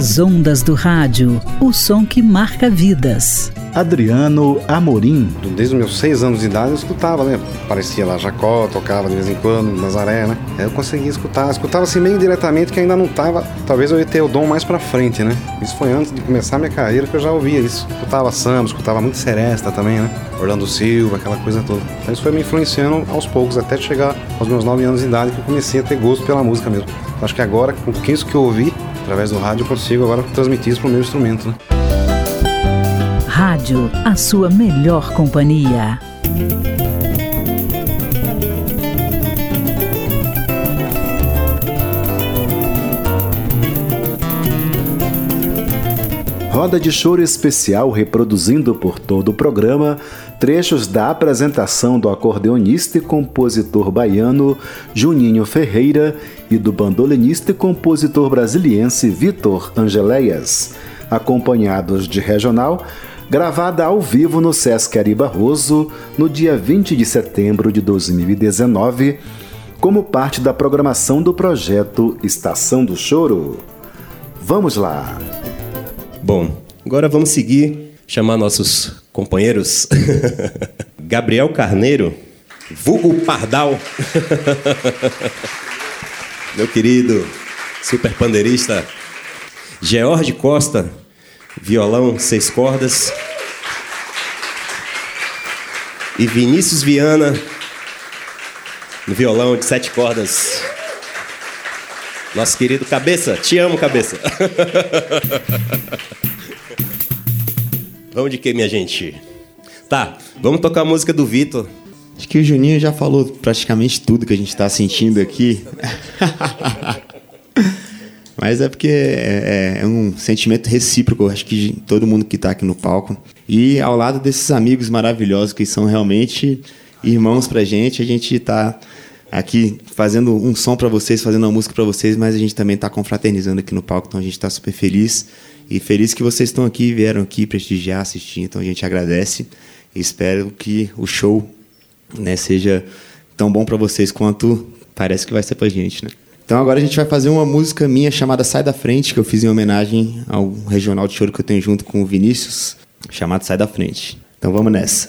As ondas do rádio, o som que marca vidas. Adriano Amorim. Desde os meus 6 anos de idade eu escutava, né? Aparecia lá Jacó, tocava de vez em quando, Nazaré, né? Aí eu conseguia escutar assim meio diretamente, que ainda não tava. Talvez eu ia ter o dom mais pra frente, né? Isso foi antes de começar a minha carreira que eu já ouvia isso. Escutava samba, escutava muito seresta também, né? Orlando Silva, aquela coisa toda. Então isso foi me influenciando aos poucos, até chegar aos meus 9 anos de idade, que eu comecei a ter gosto pela música mesmo. Acho que agora, com isso que eu ouvi, através do rádio, eu consigo agora transmitir isso pro meu instrumento, né? Rádio, a sua melhor companhia. Roda de choro especial reproduzindo por todo o programa trechos da apresentação do acordeonista e compositor baiano Juninho Ferreira e do bandolinista e compositor brasiliense Vitor Angeléias, acompanhados de regional, gravada ao vivo no Sesc Ari Barroso no dia 20 de setembro de 2019, como parte da programação do projeto Estação do Choro. Vamos lá! Bom, agora vamos seguir, chamar nossos companheiros. Gabriel Carneiro, vulgo Pardal. Meu querido super pandeirista. George Costa, violão 6 cordas. E Vinícius Viana, no violão de 7 cordas. Nosso querido Cabeça, te amo, Cabeça. Vamos de quê, minha gente? Tá, vamos tocar a música do Vitor. Acho que o Juninho já falou praticamente tudo que a gente está sentindo aqui. Mas é porque é um sentimento recíproco, acho que todo mundo que está aqui no palco. E ao lado desses amigos maravilhosos que são realmente irmãos pra gente, a gente está aqui fazendo um som para vocês, fazendo uma música para vocês, mas a gente também está confraternizando aqui no palco, então a gente está super feliz. E feliz que vocês estão aqui, vieram aqui prestigiar, assistir, então a gente agradece e espero que o show, né, seja tão bom para vocês quanto parece que vai ser pra gente, né? Então agora a gente vai fazer uma música minha chamada Sai da Frente, que eu fiz em homenagem ao regional de choro que eu tenho junto com o Vinícius, chamado Sai da Frente. Então vamos nessa.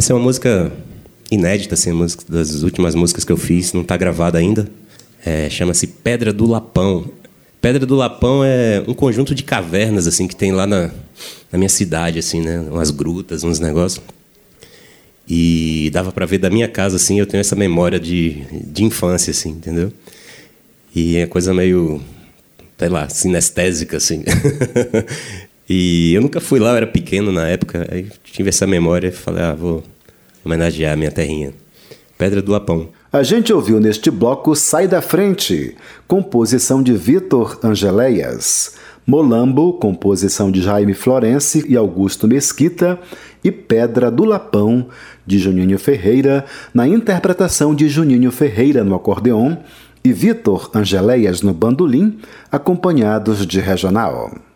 Essa é uma música inédita, assim, das últimas músicas que eu fiz, não está gravada ainda. Chama-se Pedra do Lapão. Pedra do Lapão é um conjunto de cavernas assim que tem lá na minha cidade, assim, né? Umas grutas, uns negócios. E dava para ver da minha casa, assim, eu tenho essa memória de infância, assim, entendeu? E é coisa meio, sei lá, sinestésica, assim. E eu nunca fui lá, eu era pequeno na época, aí tive essa memória e falei, vou homenagear a minha terrinha. Pedra do Lapão. A gente ouviu neste bloco Sai da Frente, composição de Vitor Angeléias, Molambo, composição de Jaime Florense e Augusto Mesquita, e Pedra do Lapão, de Juninho Ferreira, na interpretação de Juninho Ferreira no acordeon e Vitor Angeléias no bandolim, acompanhados de regional.